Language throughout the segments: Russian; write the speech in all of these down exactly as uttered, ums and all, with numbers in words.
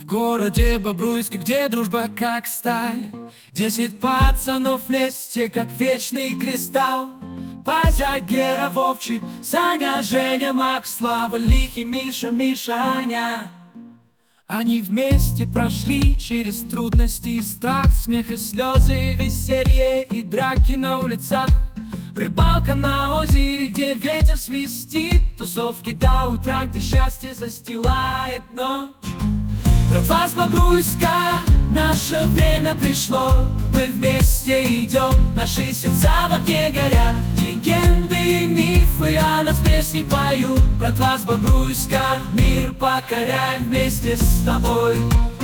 В городе Бобруйске, где дружба как сталь, десять пацанов вместе, как вечный кристалл. Патя, Гера, Вовчик, Саня, Женя, Макс, Слава, Лихий, Миша, Миша, Аня. Они вместе прошли через трудности и страх, смех и слезы, веселье и драки на улицах. Рыбалка на озере, где ветер свистит, тусовки до утра, где счастье застилает ночь. Тропа с Бобруйска, наше время пришло. Мы вместе идем, наши сердца в огне горят. Легенды и мифы о нас песни поют. Братва с Бобруйска, мир покоряем вместе с тобой.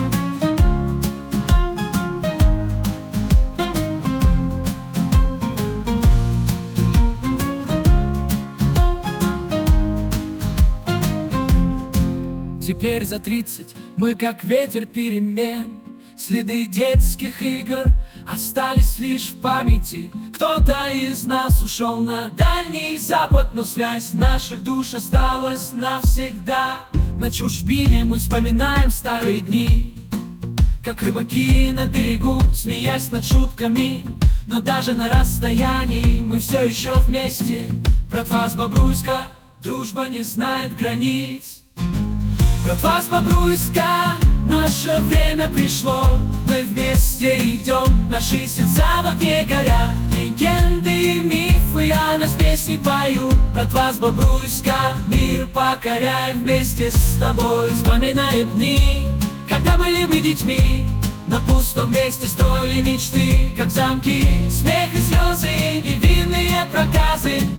Теперь за тридцать мы как ветер перемен. Следы детских игр остались лишь в памяти. Кто-то из нас ушел на Дальний Запад, но связь наших душ осталась навсегда. На чужбине мы вспоминаем старые дни, как рыбаки на берегу, смеясь над шутками. Но даже на расстоянии мы все еще вместе. Братва с Бобруйска, дружба не знает границ. Братва с Бобруйска, наше время пришло. Мы вместе идем, наши сердца в огне горят. Легенды и мифы о нас песни поют. Братва с Бобруйска, мир покоряем вместе с тобой. Вспоминаем дни, когда были мы детьми, на пустом месте строили мечты, как замки. Смех и слезы, невинные проказы.